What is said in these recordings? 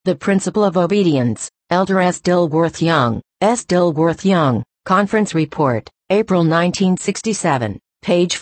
The Principle of Obedience, Elder S. Dilworth Young, S. Dilworth Young, Conference Report, April 1967, page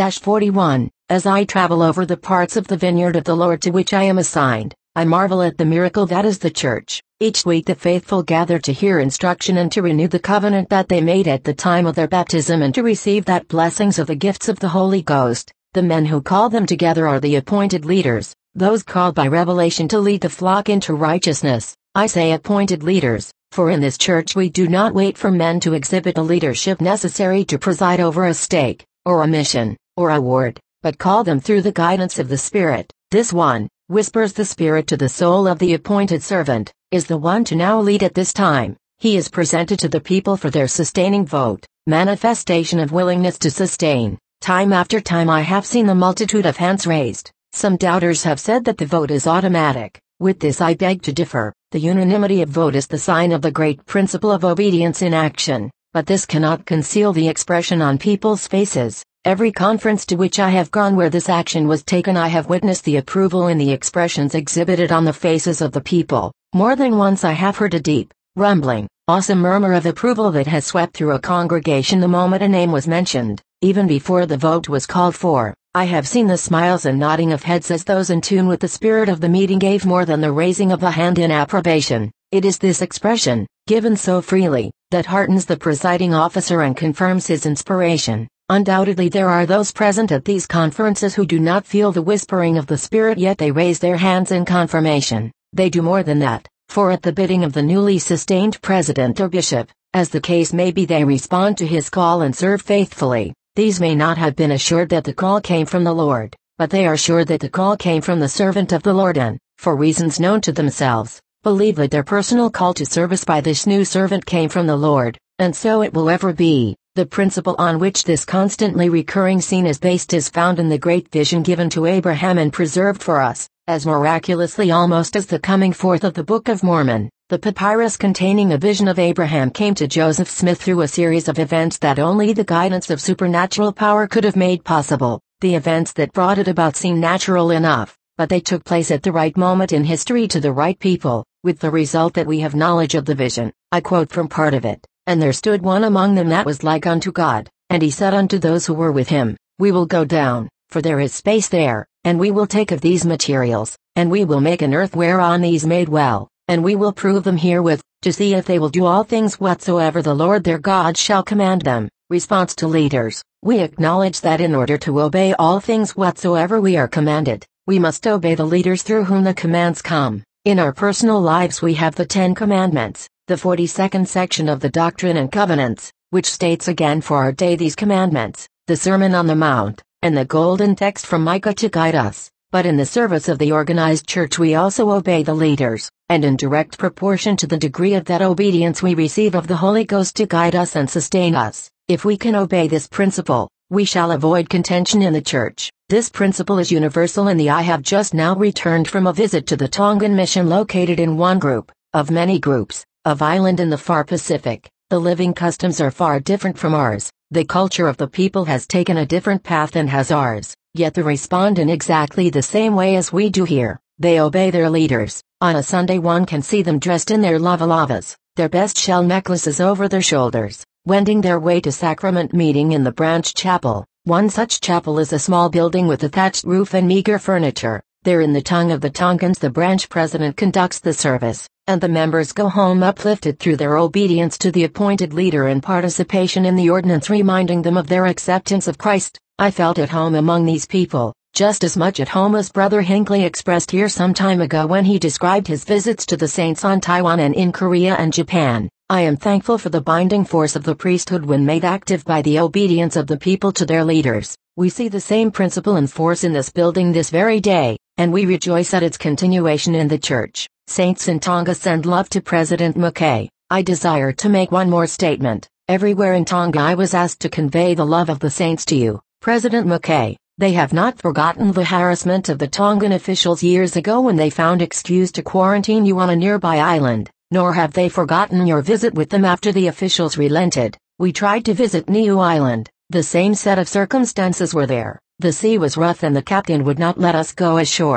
40-41. As I travel over the parts of the vineyard of the Lord to which I am assigned, I marvel at the miracle that is the church. Each week the faithful gather to hear instruction and to renew the covenant that they made at the time of their baptism and to receive that blessings of the gifts of the Holy Ghost. The men who call them together are the appointed leaders, those called by revelation to lead the flock into righteousness. I say appointed leaders, for in this church we do not wait for men to exhibit the leadership necessary to preside over a stake, or a mission, or a ward, but call them through the guidance of the Spirit. This one, whispers the Spirit to the soul of the appointed servant, is the one to now lead at this time. He is presented to the people for their sustaining vote, manifestation of willingness to sustain. Time after time I have seen the multitude of hands raised. Some doubters have said that the vote is automatic. With this I beg to differ. The unanimity of vote is the sign of the great principle of obedience in action, but this cannot conceal the expression on people's faces. Every conference to which I have gone where this action was taken I have witnessed the approval in the expressions exhibited on the faces of the people. More than once I have heard a deep, rumbling, awesome murmur of approval that has swept through a congregation the moment a name was mentioned, even before the vote was called for. I have seen the smiles and nodding of heads as those in tune with the spirit of the meeting gave more than the raising of a hand in approbation. It is this expression, given so freely, that heartens the presiding officer and confirms his inspiration. Undoubtedly there are those present at these conferences who do not feel the whispering of the Spirit, yet they raise their hands in confirmation. They do more than that, for at the bidding of the newly sustained president or bishop, as the case may be, they respond to his call and serve faithfully. These may not have been assured that the call came from the Lord, but they are sure that the call came from the servant of the Lord and, for reasons known to themselves, believe that their personal call to service by this new servant came from the Lord, and so it will ever be. The principle on which this constantly recurring scene is based is found in the great vision given to Abraham and preserved for us, as miraculously almost as the coming forth of the Book of Mormon. The papyrus containing a vision of Abraham came to Joseph Smith through a series of events that only the guidance of supernatural power could have made possible. The events that brought it about seem natural enough, but they took place at the right moment in history to the right people, with the result that we have knowledge of the vision. I quote from part of it. And there stood one among them that was like unto God, and he said unto those who were with him, We will go down, for there is space there, and we will take of these materials, and we will make an earth whereon these made well, and we will prove them herewith, to see if they will do all things whatsoever the Lord their God shall command them. Response to leaders. We acknowledge that in order to obey all things whatsoever we are commanded, we must obey the leaders through whom the commands come. In our personal lives we have the 10 Commandments, the 42nd section of the Doctrine and Covenants, which states again for our day these commandments, the Sermon on the Mount, and the golden text from Micah to guide us. But in the service of the organized church we also obey the leaders, and in direct proportion to the degree of that obedience we receive of the Holy Ghost to guide us and sustain us. If we can obey this principle, we shall avoid contention in the church. This principle is universal in the I have just now returned from a visit to the Tongan mission located in one group, of many groups, of island in the far Pacific. The living customs are far different from ours. The culture of the people has taken a different path than has ours, yet they respond in exactly the same way as we do here. They obey their leaders. On a Sunday one can see them dressed in their lava-lavas, their best shell necklaces over their shoulders, wending their way to sacrament meeting in the branch chapel. One such chapel is a small building with a thatched roof and meager furniture. There in the tongue of the Tongans the branch president conducts the service, and the members go home uplifted through their obedience to the appointed leader and participation in the ordinance reminding them of their acceptance of Christ. I felt at home among these people, just as much at home as Brother Hinckley expressed here some time ago when he described his visits to the saints on Taiwan and in Korea and Japan. I am thankful for the binding force of the priesthood when made active by the obedience of the people to their leaders. We see the same principle and force in this building this very day, and we rejoice at its continuation in the church. Saints in Tonga send love to President Mackay. I desire to make one more statement. Everywhere in Tonga I was asked to convey the love of the saints to you, President Mackay. They have not forgotten the harassment of the Tongan officials years ago when they found excuse to quarantine you on a nearby island, nor have they forgotten your visit with them after the officials relented. We tried to visit Niue Island. The same set of circumstances were there. The sea was rough and the captain would not let us go ashore.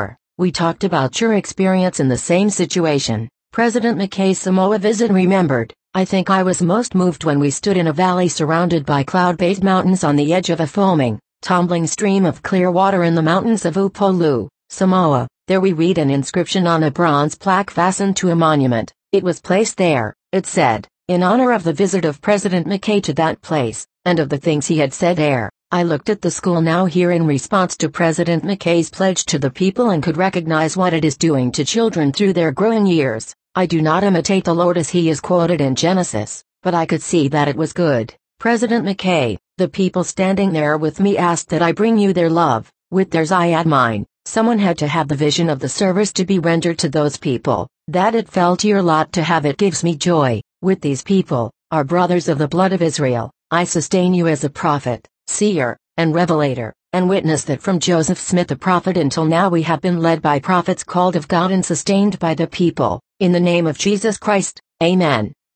We talked about your experience in the same situation. President McKay's Samoa visit remembered. I think I was most moved when we stood in a valley surrounded by cloud-based mountains on the edge of a foaming, tumbling stream of clear water in the mountains of Upolu, Samoa. There we read an inscription on a bronze plaque fastened to a monument. It was placed there, it said, in honor of the visit of President McKay to that place, and of the things he had said there. I looked at the school now here in response to President McKay's pledge to the people and could recognize what it is doing to children through their growing years. I do not imitate the Lord as he is quoted in Genesis, but I could see that it was good. President McKay, the people standing there with me asked that I bring you their love. With theirs I add mine. Someone had to have the vision of the service to be rendered to those people. That it fell to your lot to have it gives me joy. With these people, our brothers of the blood of Israel, I sustain you as a prophet, seer, and revelator, and witness that from Joseph Smith the prophet until now we have been led by prophets called of God and sustained by the people. In the name of Jesus Christ, Amen.